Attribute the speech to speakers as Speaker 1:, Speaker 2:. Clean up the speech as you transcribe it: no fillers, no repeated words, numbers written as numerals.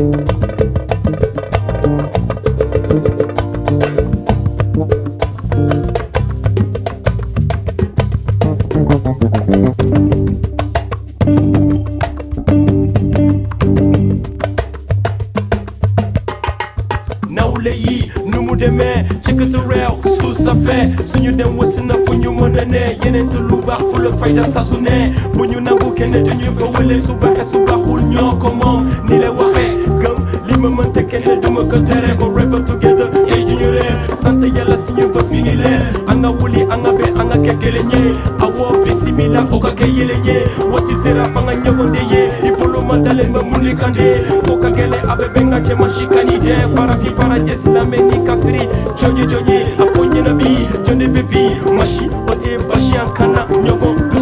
Speaker 1: Nawleyi numu deme chekatu real su safe suñu dem wasina fu ñu mëna ne yeneen lu baax fu la fayda sasu ne bu ñu nangu kenn dañuy fa wële su baaxul ñoo ko moom ni la waxee gëm li ma mënta kenn duma ko tere ko rebel together tey ju ñu reer sant yàlla suñu bés mi ngi leer anga wuli anga be anga kekele ñe awo bisimila oka keyele ñe wati sera fanga ñëwande ye ipolo madale ma muni kande oka kele abebe nga chema shikani de fara fi fara jesla meni kafiri jonye aponye na bi jonde bebi mashi ote bashi ankana nyogo